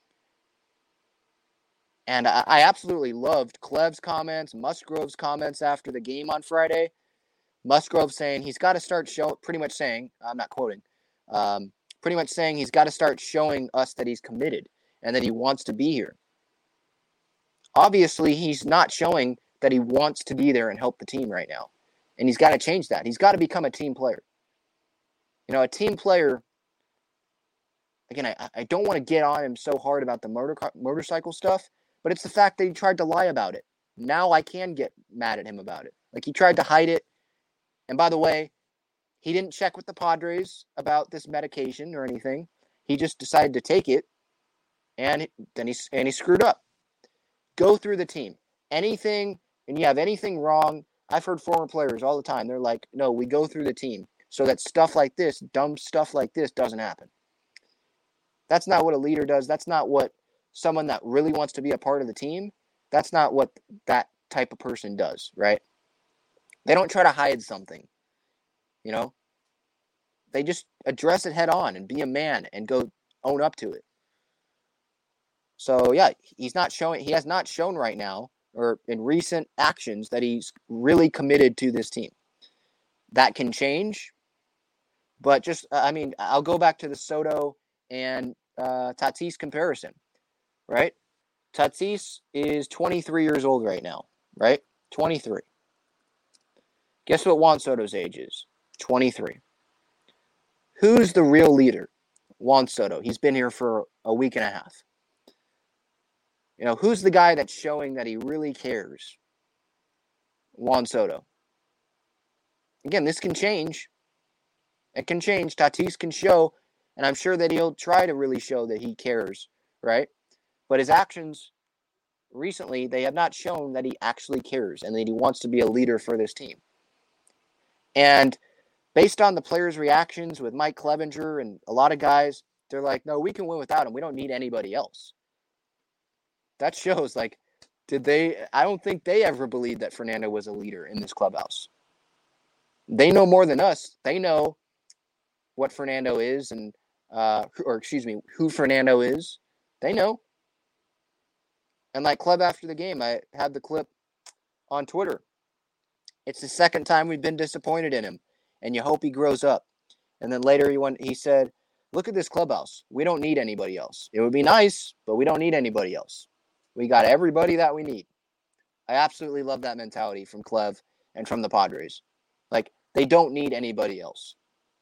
And I absolutely loved Clev's comments, Musgrove's comments after the game on Friday. Musgrove saying he's got to start pretty much saying, I'm not quoting, pretty much saying he's got to start showing us that he's committed and that he wants to be here. Obviously, he's not showing that he wants to be there and help the team right now. And he's got to change that. He's got to become a team player. You know, a team player, again, I don't want to get on him so hard about the motorcycle stuff, but it's the fact that he tried to lie about it. Now I can get mad at him about it. Like, he tried to hide it. And by the way, he didn't check with the Padres about this medication or anything. He just decided to take it, and then he screwed up. Go through the team. Anything, and you have anything wrong, I've heard former players all the time. They're like, no, we go through the team so that stuff like this, dumb stuff like this, doesn't happen. That's not what a leader does. That's not what someone that really wants to be a part of the team, that's not what that type of person does, right? They don't try to hide something, you know? They just address it head on and be a man and go own up to it. So, yeah, he has not shown right now, or in recent actions, that he's really committed to this team. That can change, but just, I'll go back to the Soto and Tatis comparison, right? Tatis is 23 years old right now, right? 23. Guess what Juan Soto's age is? 23. Who's the real leader? Juan Soto. He's been here for a week and a half. You know, who's the guy that's showing that he really cares? Juan Soto. Again, this can change. It can change. Tatis can show, and I'm sure that he'll try to really show that he cares, right? But his actions recently, they have not shown that he actually cares and that he wants to be a leader for this team. And based on the players' reactions with Mike Clevinger and a lot of guys, they're like, no, we can win without him. We don't need anybody else. That shows, like, I don't think they ever believed that Fernando was a leader in this clubhouse. They know more than us. They know what Fernando is and, who Fernando is. They know. And like Cleb after the game, I had the clip on Twitter. It's the second time we've been disappointed in him, and you hope he grows up. And then later he said, look at this clubhouse. We don't need anybody else. It would be nice, but we don't need anybody else. We got everybody that we need. I absolutely love that mentality from Clev and from the Padres. Like, they don't need anybody else.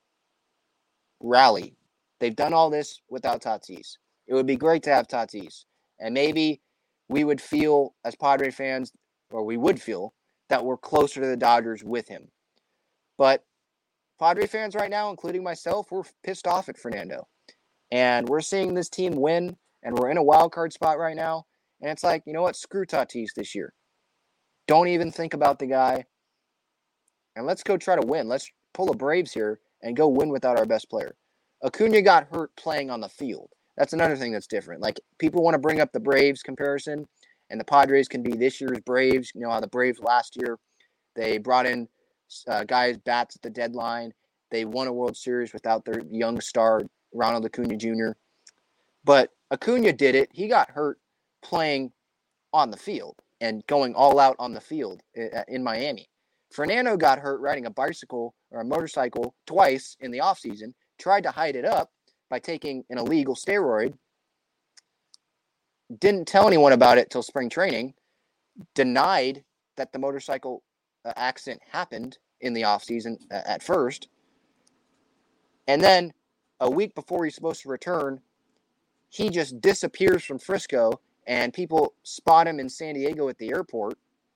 Rally. They've done all this without Tatis. It would be great to have Tatis. And maybe we would feel, as Padre fans, or we would feel, that we're closer to the Dodgers with him. But Padre fans right now, including myself, we're pissed off at Fernando. And we're seeing this team win, and we're in a wild card spot right now. And it's like, you know what? Screw Tatis this year. Don't even think about the guy. And let's go try to win. Let's pull a Braves here and go win without our best player. Acuna got hurt playing on the field. That's another thing that's different. Like, people want to bring up the Braves comparison, and the Padres can be this year's Braves. You know how the Braves last year, they brought in guys, bats at the deadline. They won a World Series without their young star Ronald Acuna Jr. But Acuna did it. He got hurt playing on the field and going all out on the field in Miami. Fernando got hurt riding a bicycle or a motorcycle twice in the offseason, tried to hide it up by taking an illegal steroid, didn't tell anyone about it till spring training, denied that the motorcycle accident happened in the offseason at first, and then a week before he's supposed to return, he just disappears from Frisco, and people spot him in San Diego at the airport.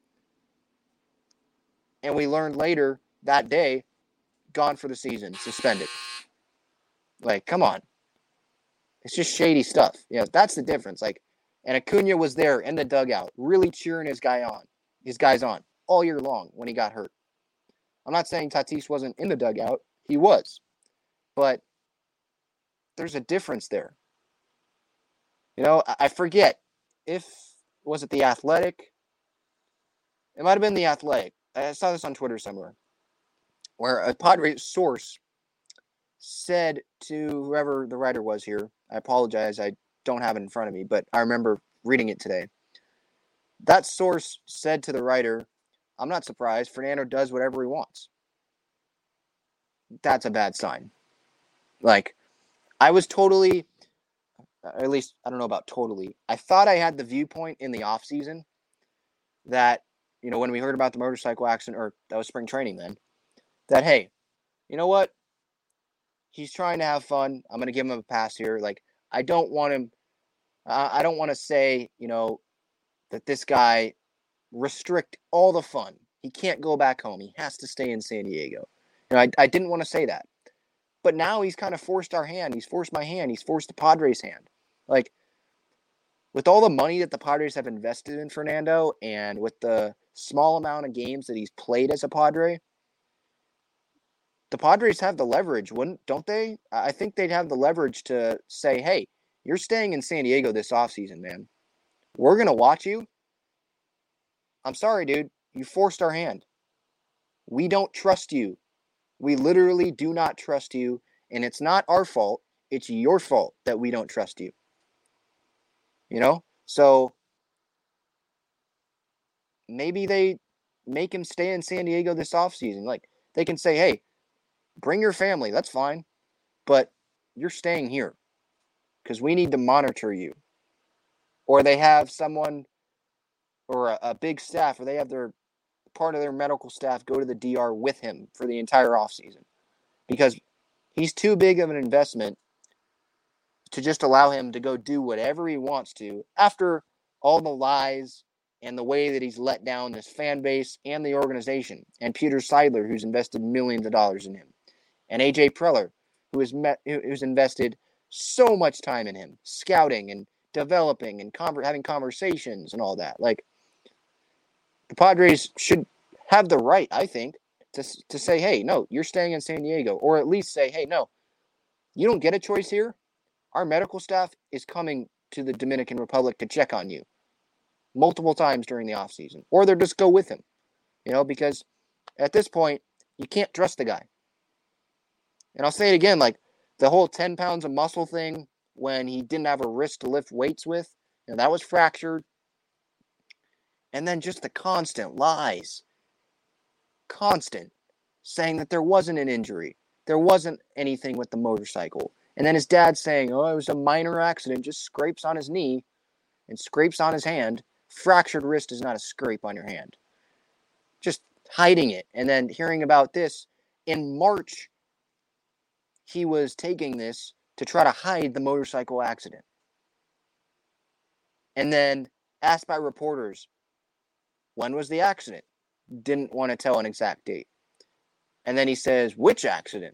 And we learned later that day, gone for the season, suspended. Like, come on. It's just shady stuff. You know, that's the difference. Like, and Acuna was there in the dugout, really cheering his guys on all year long when he got hurt. I'm not saying Tatis wasn't in the dugout. He was. But there's a difference there. You know, I forget was it The Athletic? It might have been The Athletic. I saw this on Twitter somewhere, where a Padres source said to whoever the writer was here, I apologize, I don't have it in front of me, but I remember reading it today. That source said to the writer, I'm not surprised, Fernando does whatever he wants. That's a bad sign. Like, I was totally, at least, I don't know about totally, I thought I had the viewpoint in the offseason that, you know, when we heard about the motorcycle accident, or that was spring training then, that, hey, you know what? He's trying to have fun. I'm going to give him a pass here. Like, I don't want him, I don't want to say, you know, that this guy restrict all the fun. He can't go back home. He has to stay in San Diego. You know, I didn't want to say that. But now he's kind of forced our hand. He's forced my hand. He's forced the Padres' hand. Like, with all the money that the Padres have invested in Fernando, and with the small amount of games that he's played as a Padre, the Padres have the leverage, don't they? I think they'd have the leverage to say, hey, you're staying in San Diego this offseason, man. We're going to watch you. I'm sorry, dude. You forced our hand. We don't trust you. We literally do not trust you, and it's not our fault. It's your fault that we don't trust you. You know? So maybe they make him stay in San Diego this offseason. Like, they can say, hey, bring your family. That's fine. But you're staying here because we need to monitor you. Or they have someone or a big staff, or they have their part of their medical staff go to the DR with him for the entire offseason, because he's too big of an investment to just allow him to go do whatever he wants to after all the lies and the way that he's let down this fan base and the organization, and Peter Seidler, who's invested millions of dollars in him, and AJ Preller, who's invested so much time in him, scouting and developing and having conversations and all that. Like, the Padres should have the right, I think, to say, hey, no, you're staying in San Diego. Or at least say, hey, no, you don't get a choice here. Our medical staff is coming to the Dominican Republic to check on you multiple times during the offseason. Or they'll just go with him, you know, because at this point, you can't trust the guy. And I'll say it again, like, the whole 10 pounds of muscle thing when he didn't have a wrist to lift weights with, you know, that was fractured. And then just the constant lies. Constant. Saying that there wasn't an injury. There wasn't anything with the motorcycle. And then his dad saying, oh, it was a minor accident. Just scrapes on his knee and scrapes on his hand. Fractured wrist is not a scrape on your hand. Just hiding it. And then hearing about this in March, he was taking this to try to hide the motorcycle accident. And then asked by reporters, when was the accident? Didn't want to tell an exact date. And then he says, which accident?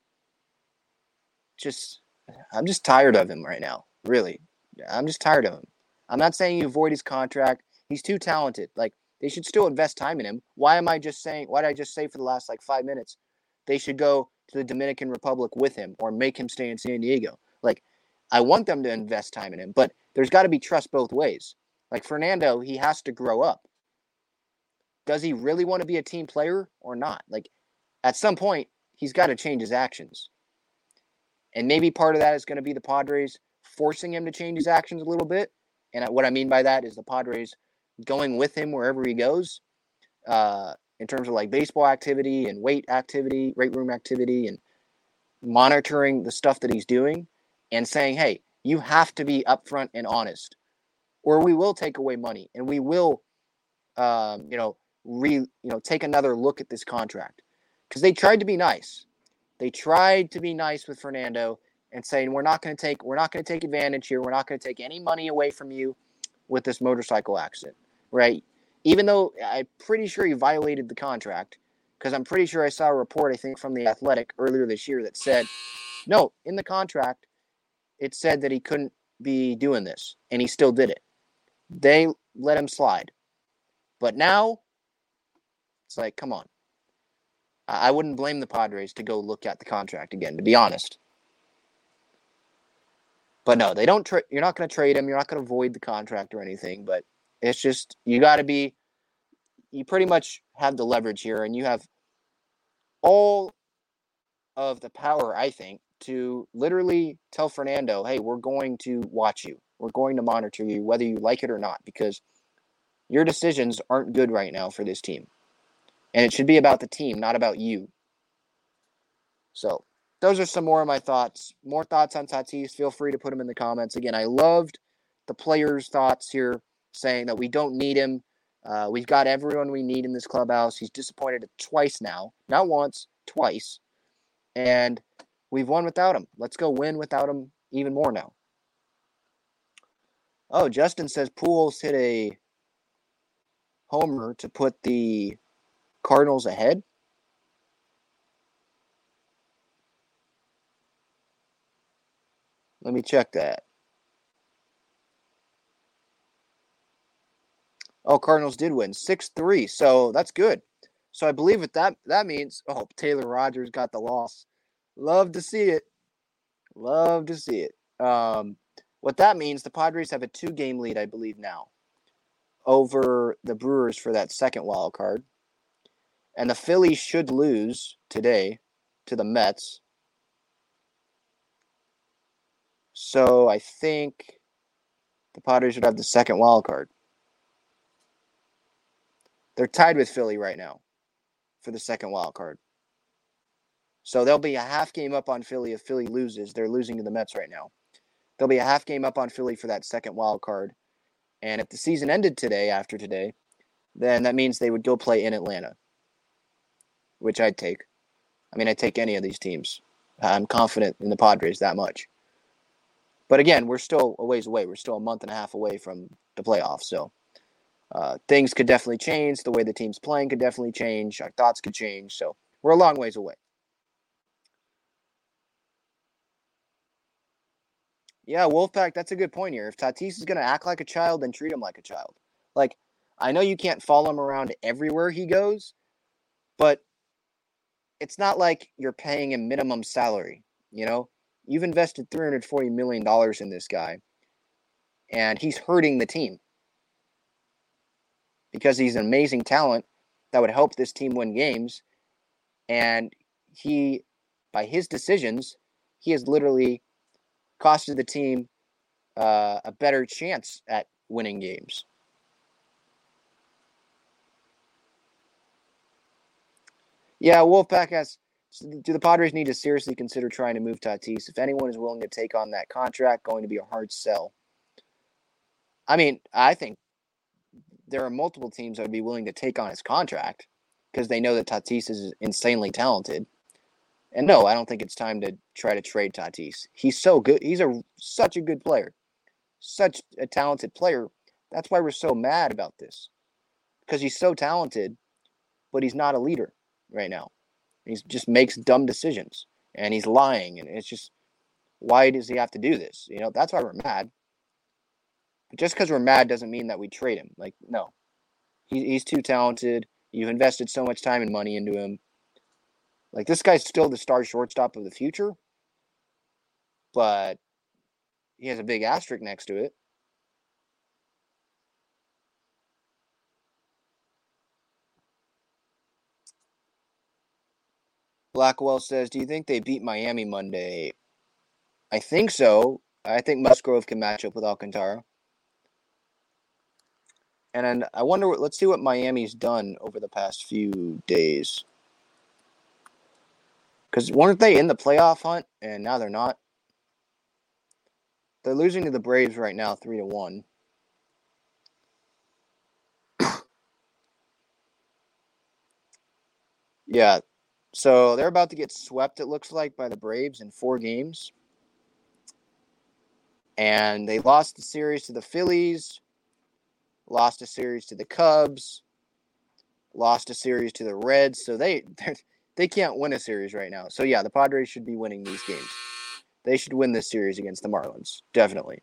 I'm just tired of him right now. Really. I'm just tired of him. I'm not saying you avoid his contract. He's too talented. Like, they should still invest time in him. Why did I just say for the last 5 minutes, they should go to the Dominican Republic with him or make him stay in San Diego? Like, I want them to invest time in him, but there's got to be trust both ways. Like, Fernando, he has to grow up. Does he really want to be a team player or not? Like, at some point, he's got to change his actions. And maybe part of that is going to be the Padres forcing him to change his actions a little bit. And what I mean by that is the Padres going with him wherever he goes, in terms of like baseball activity and weight room activity, and monitoring the stuff that he's doing and saying, hey, you have to be upfront and honest, or we will take away money and we will, take another look at this contract. Because they tried to be nice. They tried to be nice with Fernando and saying, we're not going to take advantage here. We're not going to take any money away from you with this motorcycle accident, right? Even though I'm pretty sure he violated the contract, because I'm pretty sure I saw a report, I think, from The Athletic earlier this year that said, no, in the contract, it said that he couldn't be doing this, and he still did it. They let him slide. But now, it's like, come on. I wouldn't blame the Padres to go look at the contract again, to be honest. But no, they don't. You're not going to trade him. You're not going to void the contract or anything. But it's just, you got to be. You pretty much have the leverage here, and you have all of the power, I think, to literally tell Fernando, hey, we're going to watch you. We're going to monitor you, whether you like it or not, because your decisions aren't good right now for this team. And it should be about the team, not about you. So those are some more of my thoughts. More thoughts on Tatis, feel free to put them in the comments. Again, I loved the players' thoughts here, saying that we don't need him. We've got everyone we need in this clubhouse. He's disappointed twice now. Not once, twice. And we've won without him. Let's go win without him even more now. Oh, Justin says Pujols hit a homer to put the Cardinals ahead. Let me check that. Oh, Cardinals did win 6-3, so that's good. So I believe that means, Taylor Rogers got the loss. Love to see it. Love to see it. What that means, the Padres have a 2-game lead, I believe, now over the Brewers for that second wild card. And the Phillies should lose today to the Mets. So I think the Padres would have the second wild card. They're tied with Philly right now for the second wild card. So they'll be a half game up on Philly if Philly loses. They're losing to the Mets right now. They'll be a half game up on Philly for that second wild card. And if the season ended today, after today, then that means they would go play in Atlanta, which I'd take. I mean, I'd take any of these teams. I'm confident in the Padres that much. But again, we're still a ways away. We're still a month and a half away from the playoffs. So things could definitely change. The way the team's playing could definitely change. Our thoughts could change. So we're a long ways away. Yeah, Wolfpack, that's a good point here. If Tatis is going to act like a child, then treat him like a child. Like, I know you can't follow him around everywhere he goes, but it's not like you're paying him minimum salary, you know? You've invested $340 million in this guy, and he's hurting the team because he's an amazing talent that would help this team win games. And he, by his decisions, he has literally costed the team a better chance at winning games. Yeah, Wolfpack asks, do the Padres need to seriously consider trying to move Tatis? If anyone is willing to take on that contract, going to be a hard sell. I mean, I think there are multiple teams that would be willing to take on his contract because they know that Tatis is insanely talented. And no, I don't think it's time to try to trade Tatis. He's so good. He's such a good player. Such a talented player. That's why we're so mad about this. Because he's so talented, but he's not a leader right now. He just makes dumb decisions. And he's lying. And it's just, why does he have to do this? You know, that's why we're mad. But just because we're mad doesn't mean that we trade him. Like, no. He's too talented. You've invested so much time and money into him. Like, this guy's still the star shortstop of the future, but he has a big asterisk next to it. Blackwell says, do you think they beat Miami Monday? I think so. I think Musgrove can match up with Alcantara. And then I wonder, let's see what Miami's done over the past few days. Because weren't they in the playoff hunt, and now they're not? They're losing to the Braves right now, 3-1. Yeah, so they're about to get swept, it looks like, by the Braves in 4 games. And they lost the series to the Phillies, lost a series to the Cubs, lost a series to the Reds. So they can't win a series right now. So, yeah, the Padres should be winning these games. They should win this series against the Marlins, definitely.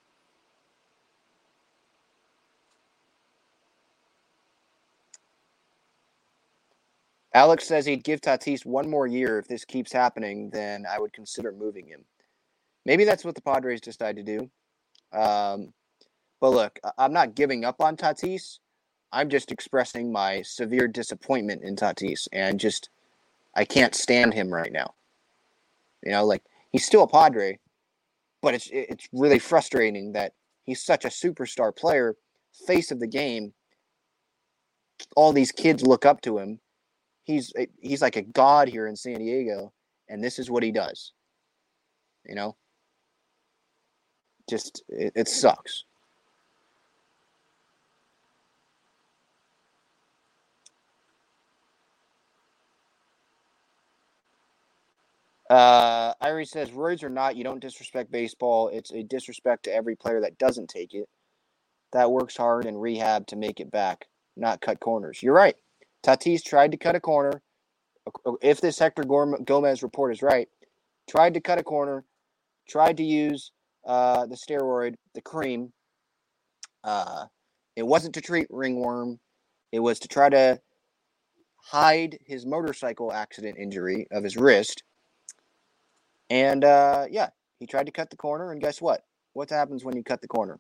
Alex says he'd give Tatis 1 more year. If this keeps happening, then I would consider moving him. Maybe that's what the Padres decide to do. But look, I'm not giving up on Tatis. I'm just expressing my severe disappointment in Tatis. And just, I can't stand him right now. You know, like, he's still a Padre. But it's really frustrating that he's such a superstar player, face of the game. All these kids look up to him. He's like a god here in San Diego. And this is what he does. You know? Just, it sucks. Irie says, roids or not, you don't disrespect baseball. It's a disrespect to every player that doesn't take it, that works hard in rehab to make it back, not cut corners. You're right. Tatis tried to cut a corner. If this Hector Gomez report is right, tried to cut a corner, tried to use the steroid, the cream. It wasn't to treat ringworm. It was to try to hide his motorcycle accident injury of his wrist. And, yeah, he tried to cut the corner, and guess what? What happens when you cut the corner?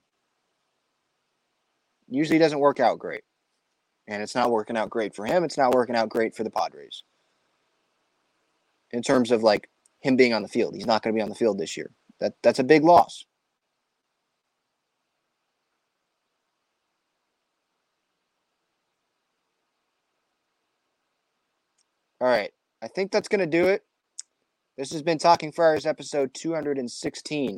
Usually doesn't work out great. And it's not working out great for him. It's not working out great for the Padres. In terms of, like, him being on the field. He's not going to be on the field this year. That's a big loss. All right. I think that's going to do it. This has been Talking Friars episode 216.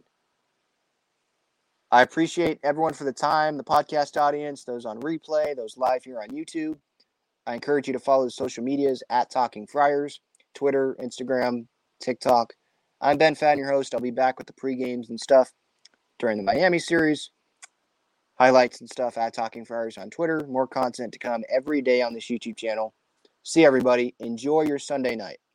I appreciate everyone for the time, the podcast audience, those on replay, those live here on YouTube. I encourage you to follow the social medias at Talking Friars, Twitter, Instagram, TikTok. I'm Ben Fadden, your host. I'll be back with the pre-games and stuff during the Miami series. Highlights and stuff at Talking Friars on Twitter. More content to come every day on this YouTube channel. See everybody. Enjoy your Sunday night.